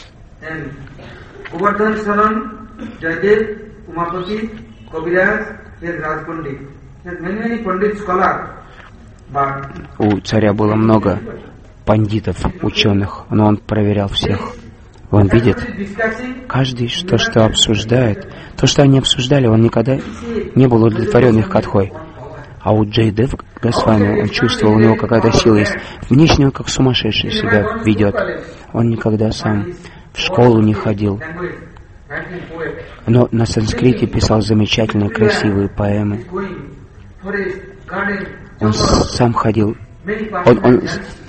У царя было много пандитов, ученых, но он проверял всех. Он видит, каждый что обсуждает. То, что они обсуждали, он никогда не был удовлетворен их катхой. А у Джайдев Госвами, он чувствовал, у него какая-то сила есть. Внешне он как сумасшедший себя ведет. Он никогда сам в школу не ходил. Но на санскрите писал замечательные, красивые поэмы. Он сам ходил. Он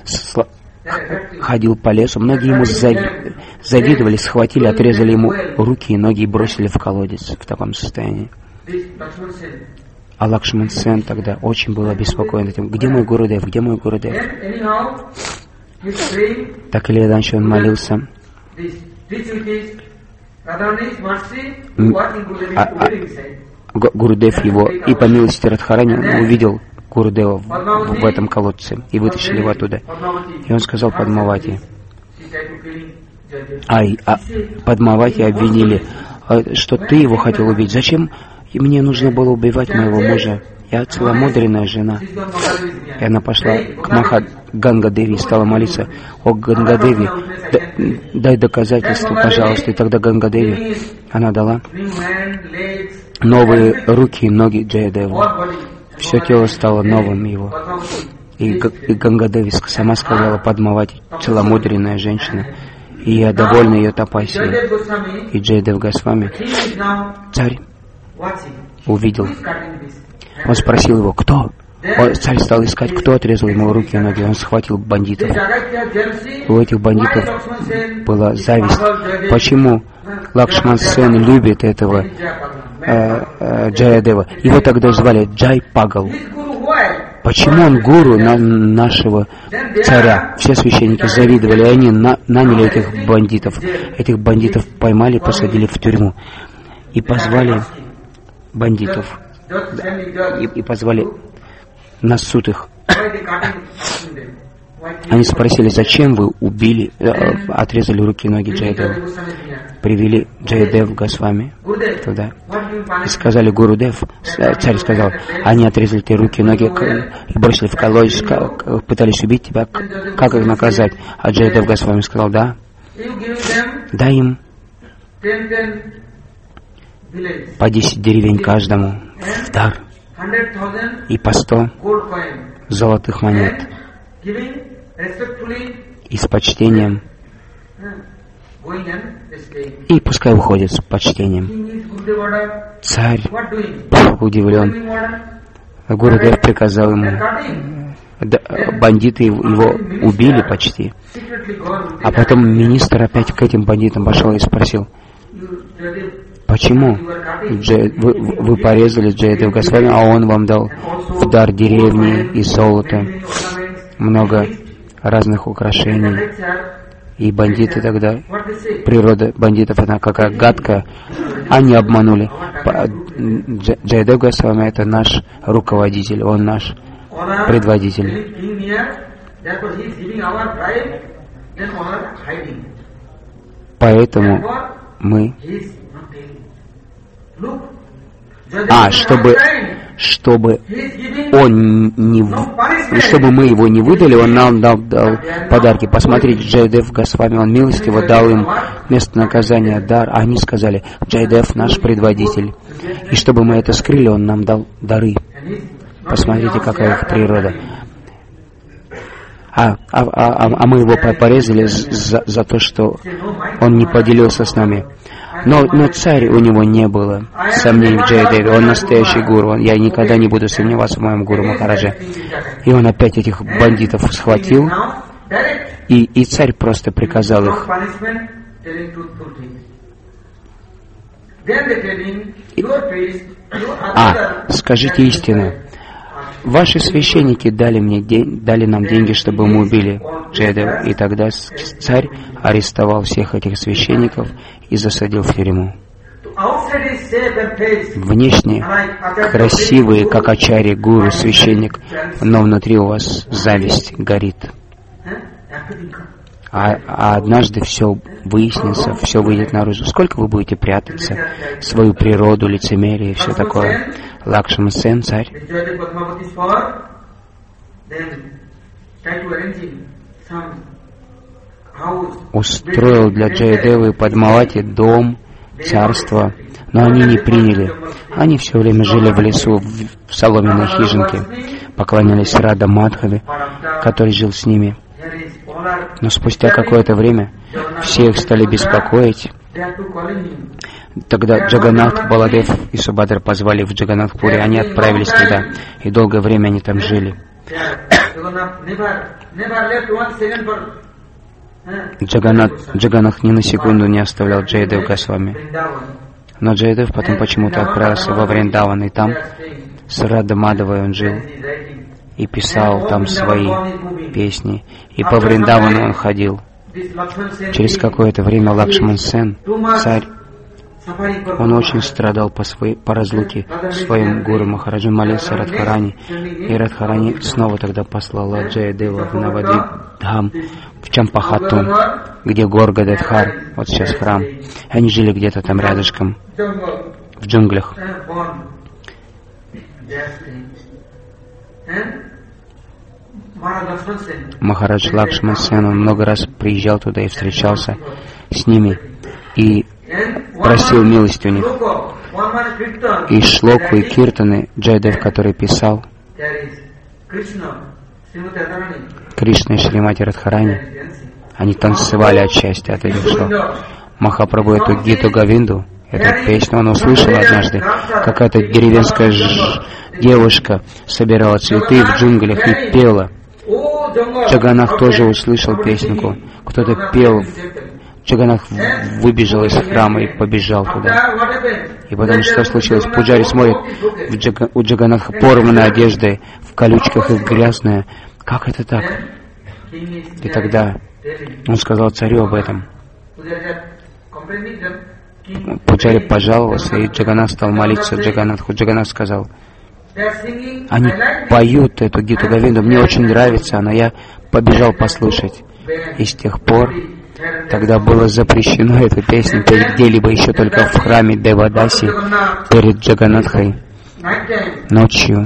ходил по лесу. Многие ему завидовали, схватили, отрезали ему руки и ноги и бросили в колодец в таком состоянии. А Лакшман Сен тогда очень был обеспокоен этим. Где мой Гурудев? Где мой Гурудев? Так или иначе он молился. Гурудев его, и по милости Радхарани увидел Гурудева в этом колодце и вытащили его оттуда. И он сказал Падмавати. Падмавати обвинили, что ты его хотел убить. Зачем мне нужно было убивать моего мужа? Я целомудренная жена. И она пошла к Маха Ганга-деви и стала молиться. О, Ганга-деви, дай доказательства, пожалуйста. И тогда Ганга-деви, она дала новые руки и ноги Джаядеву. Все тело стало новым его. И Ганга-деви сама сказала Падмавати, целомудренная женщина. И я довольна ее тапасией. И Джаядев Госвами, царь, увидел. Он спросил его, кто? Царь стал искать, кто отрезал ему руки и ноги. Он схватил бандитов. У этих бандитов была зависть. Почему Лакшман Сен любит этого Джаядева? Его тогда звали Джай Пагал. Почему он гуру нашего царя? Все священники завидовали, и они наняли этих бандитов. Этих бандитов поймали, посадили в тюрьму. И позвали бандитов. И позвали на суд их. Они спросили, зачем вы убили, отрезали руки и ноги Джаядева. Привели Джаядев Госвами туда. И сказали, Гурудев, царь сказал, они отрезали тебе руки и ноги и бросили в колодец, пытались убить тебя, как их наказать? А Джаядев Госвами сказал, да, дай им по 10 деревень каждому в дар и по 100 золотых монет. И с почтением. И пускай уходит с почтением. Царь удивлен. Гурудев приказал ему. Бандиты его убили почти. А потом министр опять к этим бандитам пошел и спросил, почему вы порезали Джаядев Госвами, а он вам дал в дар деревни и золото, много разных украшений. И бандиты тогда, природа бандитов, она какая гадкая, они обманули. Джаядев Госвами — это наш руководитель, он наш предводитель. Поэтому мы... чтобы мы его не выдали, он нам дал подарки. Посмотрите, Джаядев Госвами, он милостиво дал им вместо наказания дар. А они сказали, Джаядев наш предводитель. И чтобы мы это скрыли, он нам дал дары. Посмотрите, какая их природа. А мы его порезали за то, что он не поделился с нами. Но царь, у него не было сомнений в Джаядеве. Он настоящий гуру. Я никогда не буду сомневаться в моем гуру Махарадже. И он опять этих бандитов схватил. И царь просто приказал их. Скажите истину. Ваши священники дали нам деньги, чтобы мы убили Джаядева. И тогда царь арестовал всех этих священников и засадил в тюрьму. Внешне красивые, как ачарья, гуру, священник, но внутри у вас зависть горит. А однажды все выяснится, все выйдет наружу. Сколько вы будете прятаться, свою природу, лицемерие и все такое? Лакшман Сен, царь, устроил для Джаядевы и Падмавати дом, царство, но они не приняли. Они все время жили в лесу, в соломенной хижинке, поклонялись Рада Мадхаве, который жил с ними. Но спустя какое-то время все их стали беспокоить. Тогда Джаганнат, Баладев и Субхадра позвали в Джаганнатхпури. Они отправились туда, и долгое время они там жили. Джаганнат ни на секунду не оставлял Джаядев Госвами. Но Джаядев потом почему-то отправился во Вриндаван, и там С Рада Мадавой он жил и писал там свои песни. И по Вриндавану он ходил. Через какое-то время Лакшман Сен, царь, он очень страдал по разлуке с своим гуру Махараджу, молился Радхарани. И Радхарани снова тогда послала Джаядева в Навадвипдхам, в Чампахатун, где гор Гададхар, вот сейчас храм. И они жили где-то там рядышком, в джунглях. Махарадж Лакшман Сен, он много раз приезжал туда и встречался с ними и просил милости у них. И шлоку, и киртаны Джайадев, который писал, Кришна и Шримати Радхарани, они танцевали от счастья от этих шлок. Махапрабху эту Гиту Говинду, эту песню он услышал однажды. Какая-то деревенская девушка собирала цветы в джунглях и пела. Джаганнах тоже услышал песенку. Кто-то пел. Джаганнах выбежал из храма и побежал туда. И потом что случилось? Пуджари смотрит, у Джаганаха порванная одежда, в колючках и грязная. Как это так? И тогда он сказал царю об этом. Пуджари пожаловался, и Джаганнах стал молиться Джаганнаху. Джаганнах сказал: они поют эту Гиту Говинду, мне очень нравится она, я побежал послушать. И с тех пор тогда было запрещено эту песню петь где-либо, еще только в храме Девадаси перед Джаганнатхой. Ночью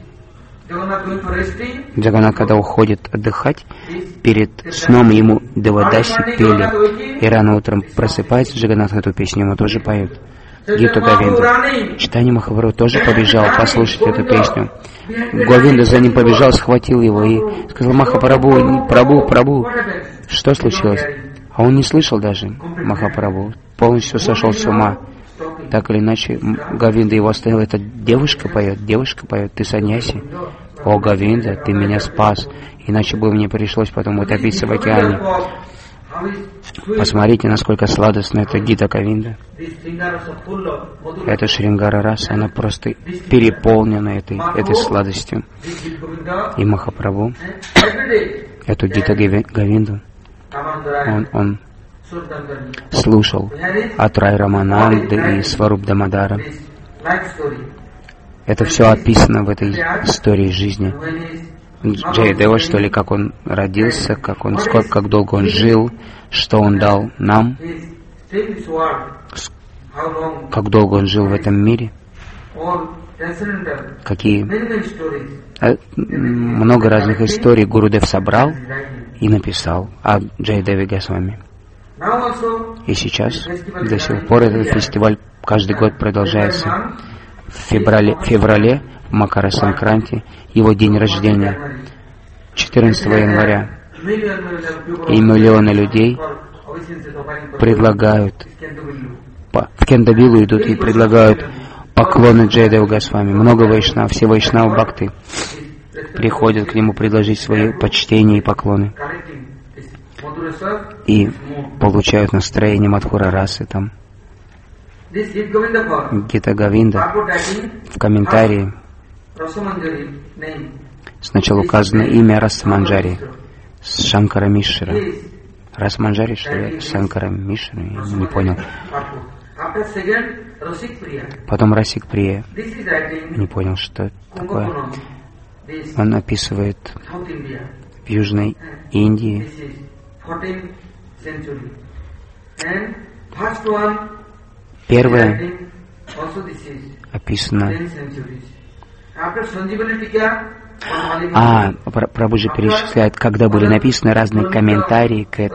Джаганнат, когда уходит отдыхать, перед сном ему Девадаси пели. И рано утром просыпается Джаганнат, эту песню ему тоже поют. Гиту Говинду. Читание Махапрабху тоже побежал послушать эту песню. Говинда за ним побежал, схватил его и сказал: Махапрабху, Прабху, что случилось? А он не слышал даже Махапрабху, полностью сошел с ума. Так или иначе, Говинда его остановил. Эта девушка поет, ты саньяси. О, Говинда, ты меня спас, иначе бы мне пришлось потом утопиться в океане. Посмотрите, насколько сладостна эта Гита Говинда. Эта Шрингара Раса, она просто переполнена этой сладостью. И Махапрабху эту Гита Говинду он слушал от Рай Рамананды и Сваруб Дамодара. Это все описано в этой истории жизни Джаядева, что ли, как он родился, как долго он жил, что он дал нам, как долго он жил в этом мире, какие много разных историй Гурудев собрал и написал о Джаядеве Госвами. И сейчас, до сих пор, этот фестиваль каждый год продолжается. В феврале, в Макара Санкранти, его день рождения, 14 января. И миллионы людей предлагают, в Кендабилу идут и предлагают поклоны Джаядеву Госвами. Много вайшнав, все вайшнавы бхакты приходят к нему предложить свои почтения и поклоны. И получают настроение Мадхура Расы там. Гита Говинда в комментарии сначала указано имя Расаманджари, Шанкара Мишра. Расаманджари, что ли? Шанкара Мишра? Я не понял. Потом Расик Прия. Не понял, что это такое. Он описывает в Южной Индии. Первое описано. Прабхуджи перечисляет, когда были написаны разные комментарии к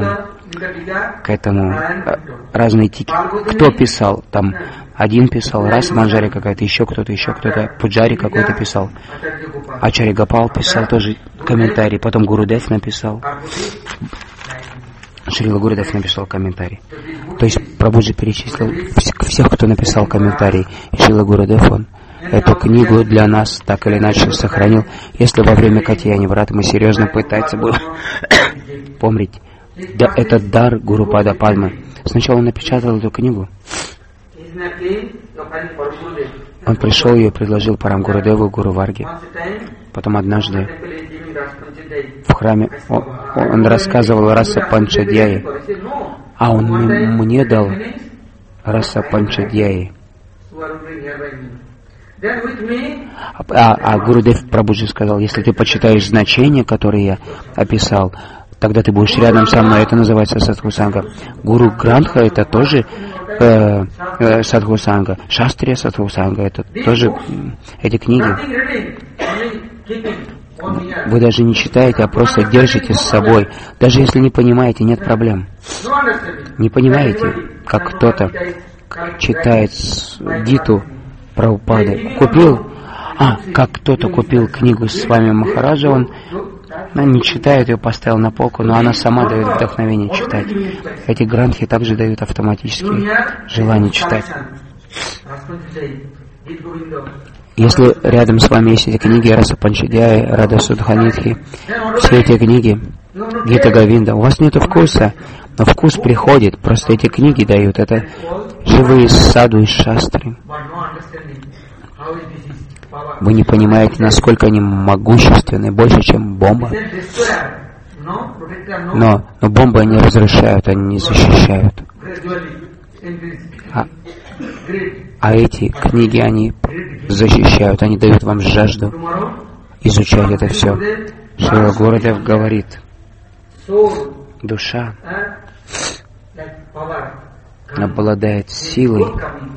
этому разные тики. Кто писал? Там один писал, Раса Манджари какая-то, еще кто-то, Пуджари какой-то писал. Ачарья Гопал писал тоже комментарий, потом Гурудев написал. Шрила Гурудев написал комментарий. То есть Прабхуджи перечислил всех, кто написал комментарий. И Шрила Гурудев, он эту книгу для нас так или иначе сохранил. Если во время Катьяни Врат мы серьезно пытаться будем помнить, да, этот дар Гурупада Падмы. Сначала он напечатал эту книгу, Он пришел и предложил Парам Гурудеву, Гуру Варге. Потом однажды в храме он рассказывал Раса Панчадьяи, а он мне дал Раса Панчадьяи. А Гурудев Прабхуджи сказал, если ты почитаешь значения, которые я описал, тогда ты будешь рядом со мной. Это называется Садхусанга. Гуру Грантха — это тоже Садхусанга. Шастрия Садхусанга — это тоже эти книги. Вы даже не читаете, а просто держите с собой. Даже если не понимаете, нет проблем. Не понимаете, как кто-то читает Гиту Прабхупады. Как кто-то купил книгу с вами Махараджа, он не читает ее, поставил на полку, но она сама дает вдохновение читать. Эти грантхи также дают автоматически желание читать. Если рядом с вами есть эти книги Раса Панчадьяи, Рада Судханитхи, все эти книги, Гита Говинда, у вас нет вкуса, но вкус приходит, просто эти книги дают, это живые саду и шастры. Вы не понимаете, насколько они могущественны, больше, чем бомба. Но бомбы они разрушают, они не защищают. А эти книги, они защищают, они дают вам жажду изучать это все. Шрила Гурудев говорит, душа обладает силой,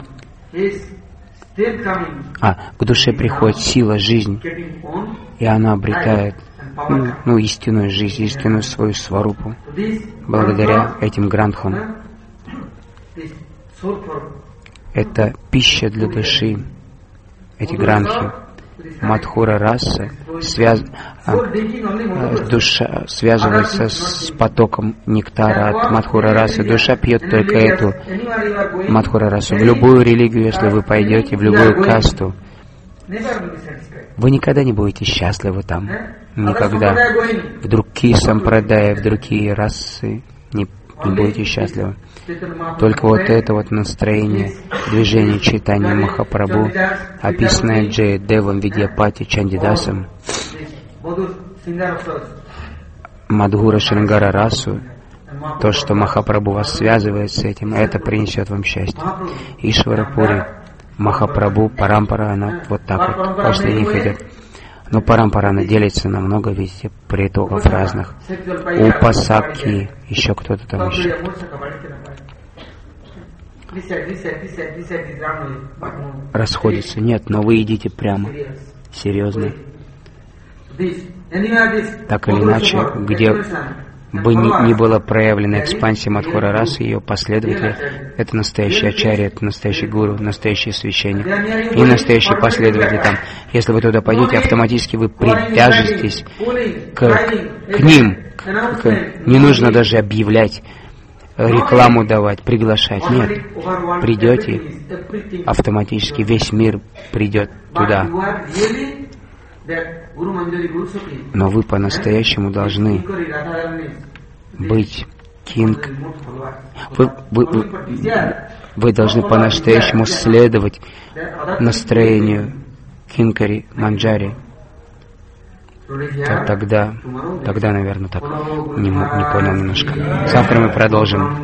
к душе приходит сила, жизнь, и она обретает истинную жизнь, истинную свою сварупу, благодаря этим грантхам. Это пища для души, эти грантхи. Мадхура раса, душа связывается с потоком нектара от Мадхура расы. Душа пьет только эту Мадхура расу. В любую религию, если вы пойдете, в любую касту, вы никогда не будете счастливы там. Никогда. В другие сампрадая, в другие расы не будете счастливы. Только вот это вот настроение, движение читания Махапрабху, описанное Джая Девом Видьяпати Чандидасом, Мадхура Шрингара расу, то, что Махапрабху вас связывает с этим, это принесет вам счастье. Ишвара Пури, Махапрабху, Парампара, она вот так вот после них идет. Но Парампара, она делится на много везде притоков разных. Упасаки, еще кто-то там еще. Расходятся. Нет, но вы идите прямо. Серьезно. Так или иначе, где бы ни была проявлена экспансия Мадхура расы, ее последователи, это настоящий ачарья, это настоящий гуру, настоящий священник и настоящие последователи там. Если вы туда пойдете, автоматически вы привяжетесь к ним. Не нужно даже объявлять, рекламу давать, приглашать. Нет. Придете, автоматически весь мир придет туда. Но вы по-настоящему должны быть кинг. Вы должны по-настоящему следовать настроению кинкари Манджари. Тогда, наверное, так не понял немножко. Завтра мы продолжим.